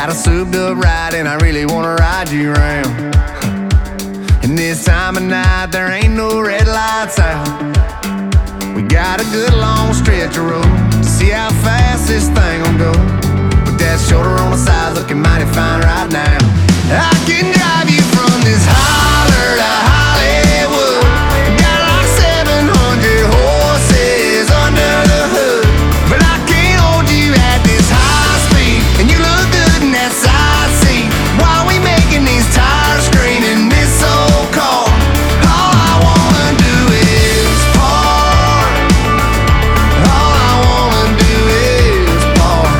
Got a souped up ride and I really wanna ride you around. And this time of night there ain't no red lights out. We got a good long stretch of road to see how fast this thing gon' go. With that shoulder on the side looking mighty fine right now. I can drive you from this holler to Hollywood. Got like 700 horses under the hood. But I can't hold you at this high speed, and you look good in that side seat. While we making these tires scream in this old car, all I wanna do is park. All I wanna do is park.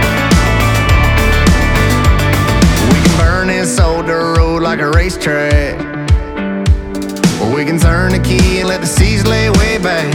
We can burn this old dirt road like a racetrack, or we can turn the key and let the seas lay way back.